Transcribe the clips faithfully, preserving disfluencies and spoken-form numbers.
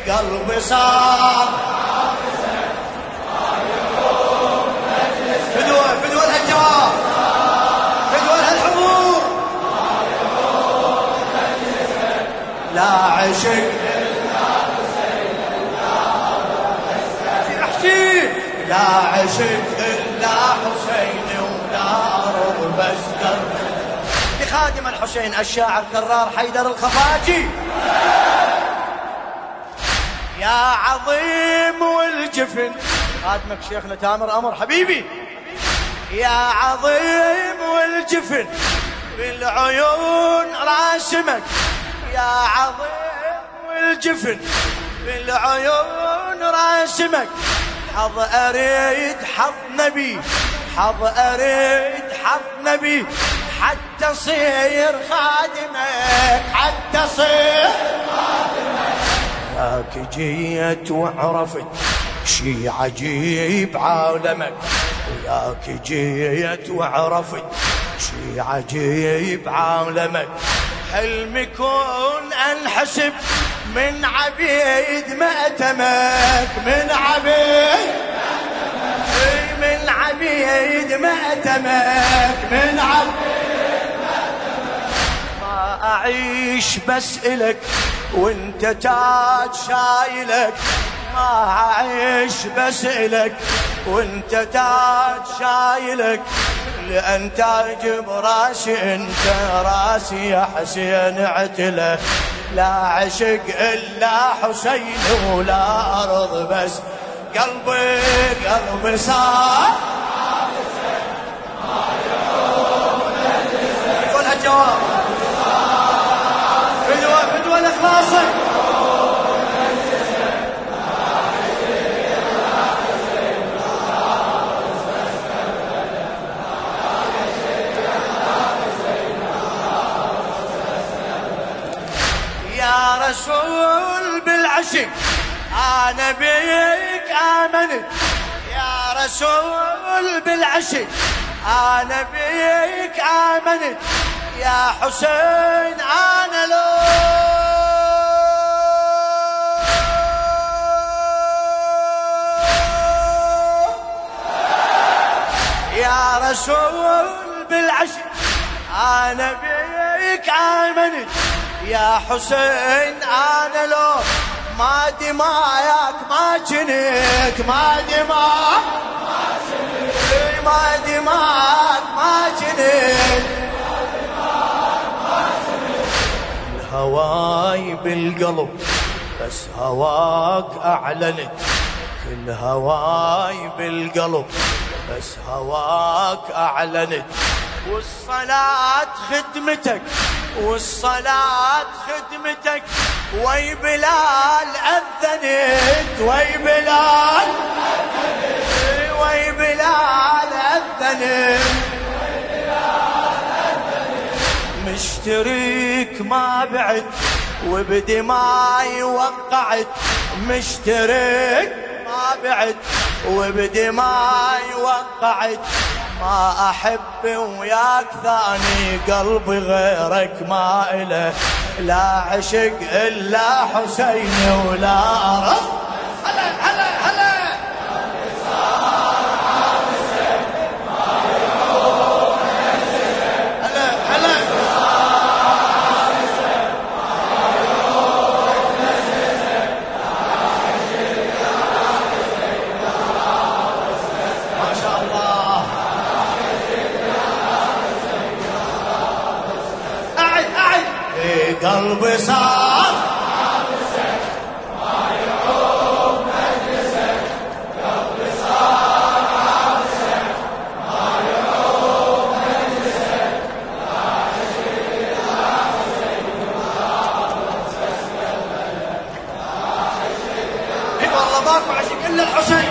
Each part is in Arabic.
قلبي صار فدوة فدوة الجواب فدوة الحضور لا عشق لا عشق إلا حسين ولا أرض بس قلبي. لخادم الحسين الشاعر كرار حيدر الخفاجي. يا عظيم والجفن خادمك شيخنا تامر أمر حبيبي. يا عظيم والجفن بالعيون راسمك. يا عظيم والجفن بالعيون راسمك. حظ أريد حظ نبي حظ أريد حظ نبي حتى صير خادمك حتى صير خادمك. ياك جيت وعرفت شي عجيب عالمك. وياك جيت وعرفت شي عجيب عالمك. حلم يكون انحسب من عبيد مأتمك. من عبيد من عبيد مأتمك. من عبيد مأتمك. ما أعيش بس إلك وانت تاج شايلك. ما أعيش بس إلك وانت تاج شايلك. لأن تاج براسي انت راسي يا حسين اعتله. لا عشق إلا حسين ولا أرض بس قلبي قلبي صار قولها الجواب فدوة فدوة الإخلاصك. يا رسول بالعشق أنا بيك آمنت. يا رسول بالعشق أنا بيك آمنت. يا حسين أنا لو يا رسول بالعشق أنا بيك آمنت. يا حسين أنا لو ما دماياك ما جنيت. ما دماك ما دماك ما جنيت. الهواي بالقلب بس هواك أعلنت. كل هواي بالقلب بس هواك أعلنت. والصلاة خدمتك والصلاة خدمتك. وي بلال أذنت وي بلال وي بلال أذنت. مشتريك ما بعت وبدماي وقعت. مشتريك ما بعت وبدماي وقعت. ما أحب وياك ثاني قلبي غيرك ما إله. لا عشق إلا حسين ولا أرض. هلا هلا هلا هلا هلا ما شاء الله. أعد أعد قلبي صار ما يعوب مجلسك. قلبي صار عابسك ما يعوب مجلسك. لا عشق إلا حسين ولا أرض بس قلبك. لا عشق إلا والله ماكو عشق إلا الحسين.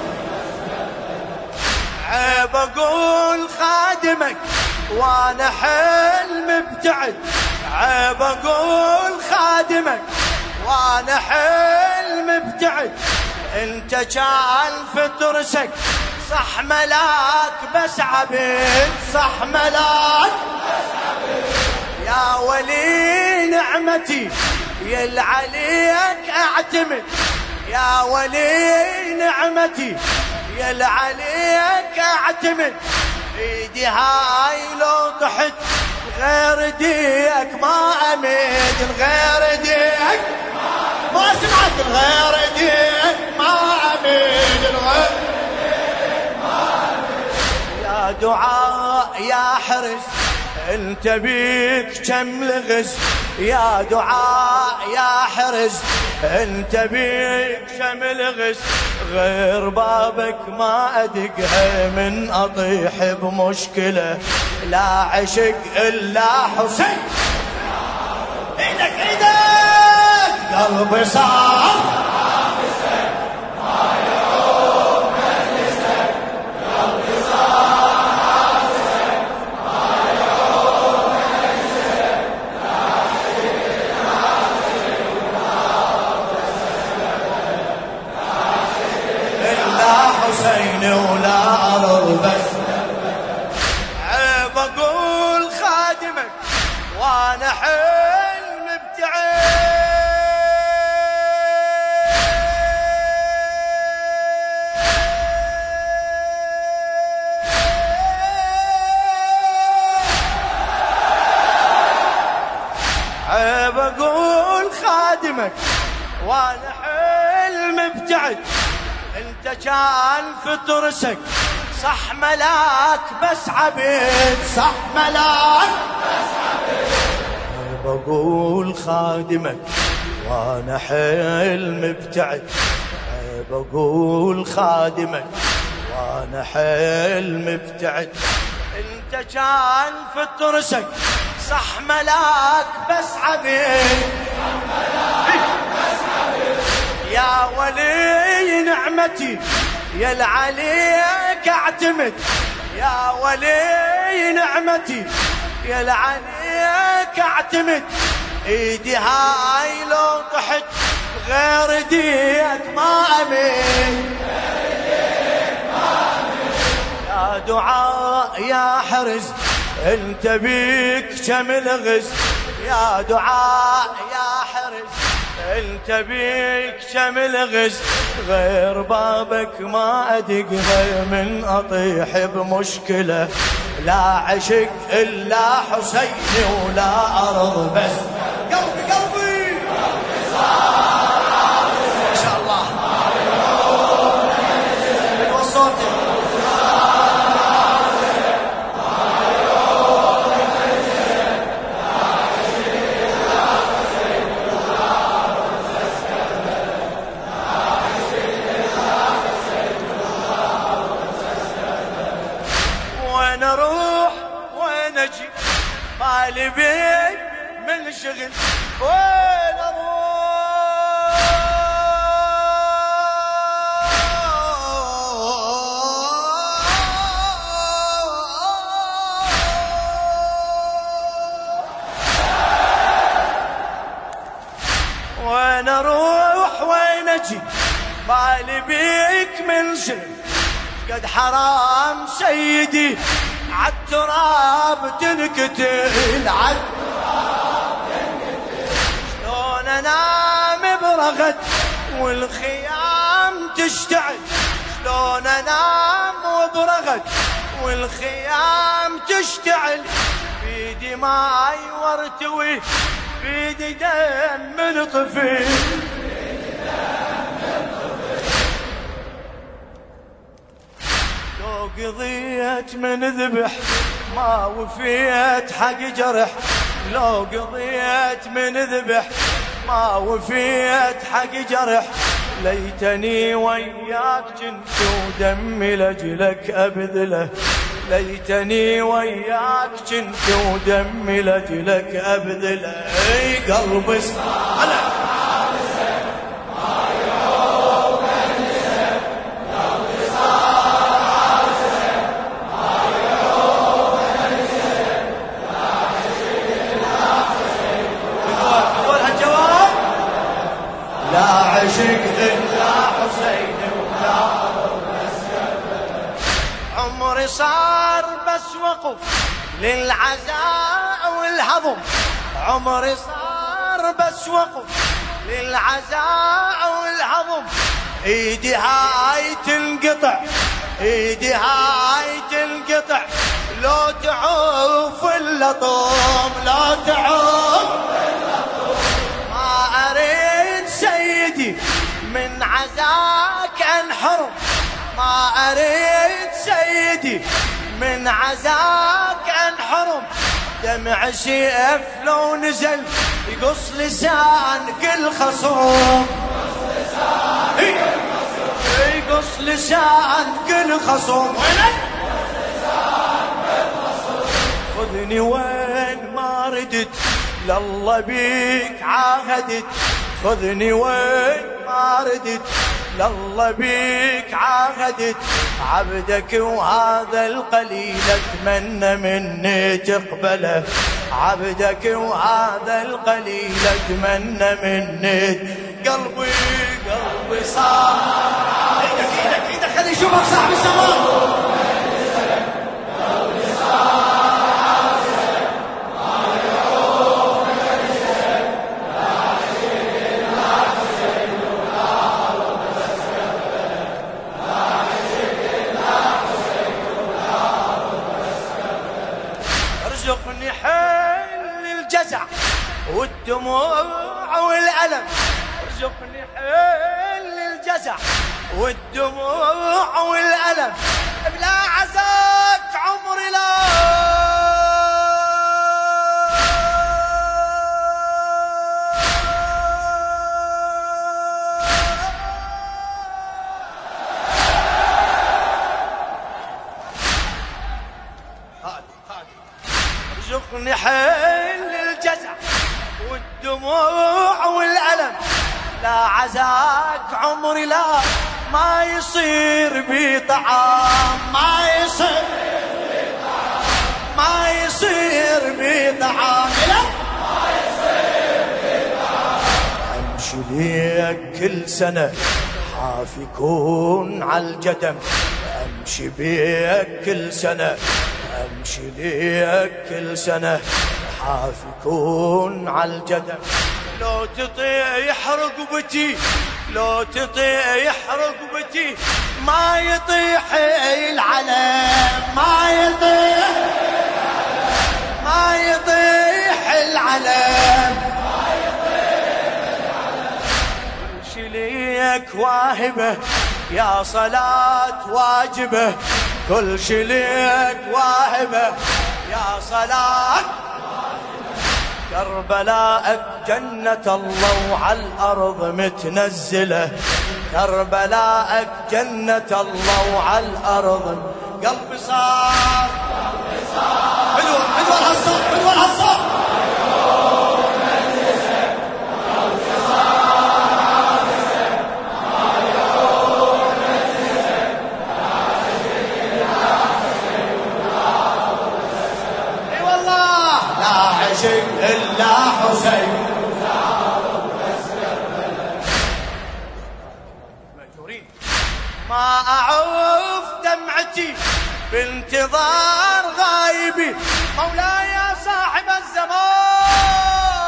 عيب أقول خادمك وانا حلم ابتعد. عيب اقول خادمك وانا حلم ابتعد. انت كان في ترسك صح ملاك بس عبيد. صح ملاك بس عبيد. يا ولي نعمتي يل عليك اعتمد. اعتمد يا ولي نعمتي، يا عليك اعتمد. ايدي هاي لو طحت غير ديك ما امد، غير ديك ما سمعت، غير ديك ما امد، غير ديك ما امد. يا دعاء يا حرس انت بيك كم لغز، يا دعاء يا حرس انت بيك كم لغز. غير بابك ما ادقها من اطيح بمشكله، لا عشق الا حسين. ايدك ايدك قلبي صار حسين ولا أرض بس. عيب أقول خادمك وأنا حلم ابتعد، عيب أقول خادمك وأنا حلم ابتعد. انت كان في ترسك صح ملاك بس عبيد، صح ملاك بس عبيد. بقول خادمك وانا حلم ابتعد، بقول خادمك وانا حلم ابتعد. انت كان في ترسك صح ملاك بس عبيد، صح ملاك بس عبيد. يا ولي نعمتي يا عليك اعتمد، يا ولي نعمتي يا عليك اعتمد. ايدي هاي لو طحت غير ديك ما امن، يا دعاء يا حرز انت بيك كم لغز، يا دعاء يا حرز انت بيك كم لغز. غير بابك ما ادقها من اطيح بمشكله، لا عشق الا حسين ولا ارض بس. قلبي قلبي ما شاء الله من صوتك. وين اروح وين اجي بالي بيك من شغل، وين اروح وين اروح وين اجي بالي بيك من شغل. قد حرام سيدي عالتراب تنقتل، عالتراب تنقتل. شلون انام برغد والخيام تشتعل، شلون انام وبرغد والخيام تشتعل. بيدي ماي وارتوي بيدي دم من طفل، قضيت من ذبح ما وفيت حق جرح، لو قضيت من ذبح ما وفيت حق جرح. ليتني وياك كنت ودمي لجلك أبذله، ليتني وياك كنت ودمي لجلك أبذله. اي قلبي صار عشق إلا حسين ولا عمري صار بس وقف للعزاء والهضم، عمري صار بس وقف للعزاء ايدي هاي تنقطع، ايدي هاي تنقطع، لو تعوف اللطم، لو تعوف اللطم. ما اريد سيدي من عزاك انحرم، ما اريد سيدي من عزاك انحرم. دمع سيف لو نزل يقص لسان كل خصوم، يقص لسان كل خصوم. خذني وين ما ردت، لله بيك عاهدت. خذني وين ما ردت، لله بيك عاهدت. عبدك وهذا القليل اتمنى مني تقبله، عبدك وهذا القليل اتمنى مني. قلبي قلبي صار، ايدك ايدك ايدك خلي يشوفك صاحب السماء. ارزقني حل الجزع والدموع والألم، ارزقني حل الجزع والدموع والألم. بلا عزاك عمري لا ارزقني حل الجزع والدموع والألم. لا عزاك عمري لا ما يصير بي طعام، ما يصير بي طعام، ما يصير بي طعام، لا ما يصير بي طعام. امشي ليك كل سنة حاف يكون عالجدم، امشي بيك كل سنة، امشي ليك كل سنة حاف يكون عالجدم. لو تطيح رقبتي، لو تطيح رقبتي، ما يطيح العلم، ما يطيح، ما يطيح العلم، ما يطيح العلم. كل شي ليك واهبه يا صلاة واجبه، كل شي ليك واهبه يا صلاة. كربلاءك جنة الله وعلى الأرض متنزلة، كربلاءك جنة الله وعلى الأرض. قلبي صار، قلبي صار حلوة حلوة الهالصوت، حلوة الهالصوت. اي والله لا عشق إلا حسين. ما أعوف دمعتي بانتظار غايبي، مولاي يا صاحب الزمان.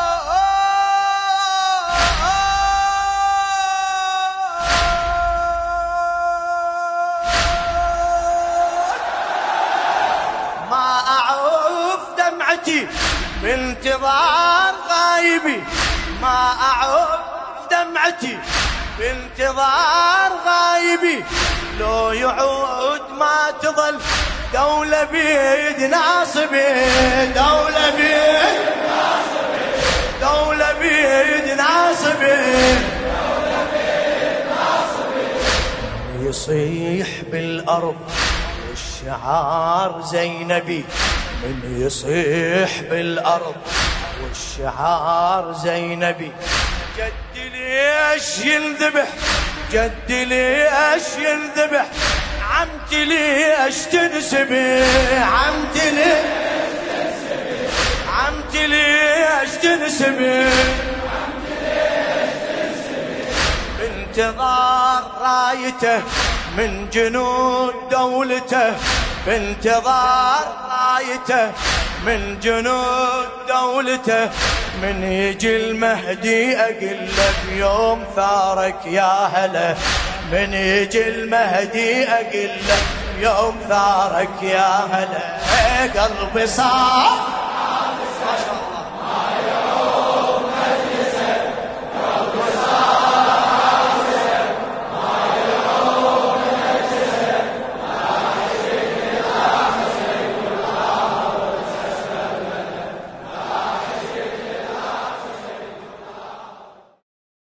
ما أعوف دمعتي بانتظار غايبي، ما أعوف دمعتي بانتظار غايبي. لو يعود ما تظل دولة بيد ناصبي، دولة بيد ناصبي، دولة بيد ناصبي، دولة بيد ناصبي. يصيح بالأرض والشعار زينبي، من يصيح بالأرض والشعار زينبي. جدي ليش ينذبح، جدي ليش ينذبح، عمتي ليش تنسبي، عمتي ليش تنسبي، عمتي ليش تنسبي، عمتي ليش تنسبي. بانتظار رايته من جنود دولته، بانتظار رايته من جنود دولته. من يجي المهدي أقله بيوم ثارك يا هلا، من يجي المهدي أقله يوم ثارك يا هلا قلبي صار